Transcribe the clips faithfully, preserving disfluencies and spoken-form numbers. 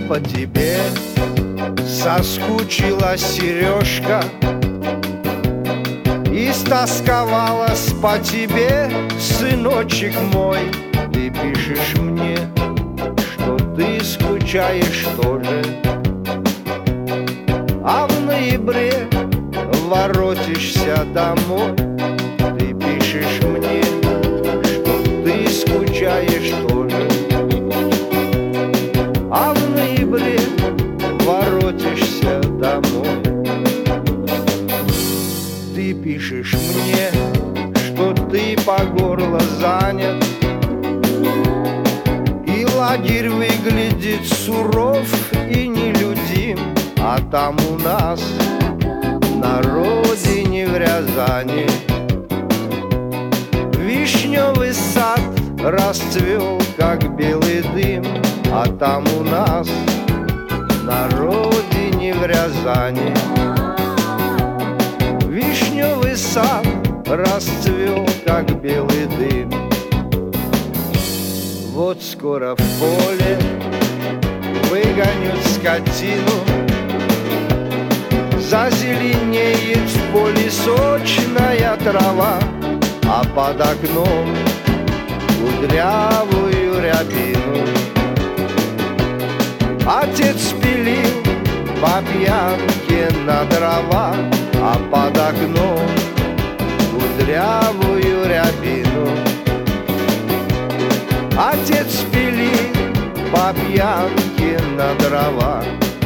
по тебе соскучилась Сережка, истосковалась по тебе, сыночек мой. Ты пишешь мне, что ты скучаешь тоже, а в ноябре воротишься домой. Ты пишешь мне, что ты скучаешь тоже, а в ноябре воротишься домой. Ты пишешь мне, что ты по горло занят, и лагерь выглядит суров и нелюдим, а там у нас на родине в Рязани вишневый сад расцвел, как белый дым, а там у нас на родине в Рязани вишневый сад расцвел, как белый дым. Вот скоро в поле выгонят скотину, зазеленеет в поле сочная трава, а под окном кудрявую рябину отец пилил по пьянке на дрова, а под окном кудрявую рябину отец пилил по пьянке на дрова.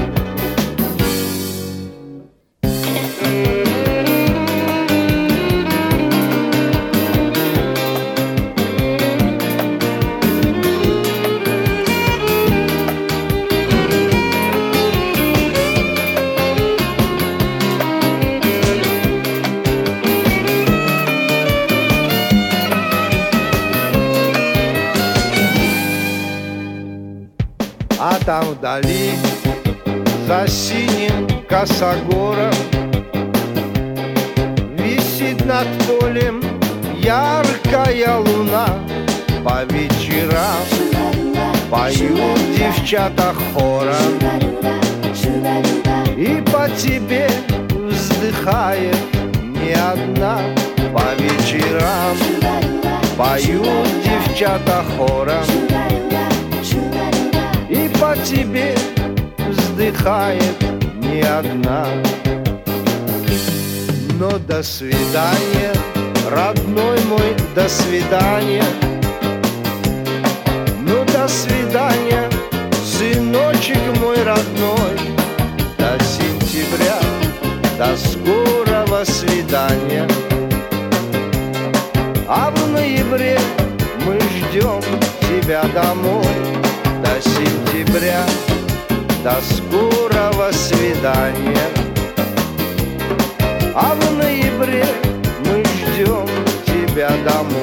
А там вдали, за синим косогором, висит над полем яркая луна. По вечерам поют девчата хором, и по тебе вздыхает не одна. По вечерам поют девчата хором, и по тебе вздыхает не одна. Но до свидания, родной мой, до свидания. Ну до свидания, сыночек мой родной. До сентября, до скорого свидания. А в ноябре мы ждем тебя домой. До сентября, до скорого свидания. А в ноябре мы ждем тебя домой.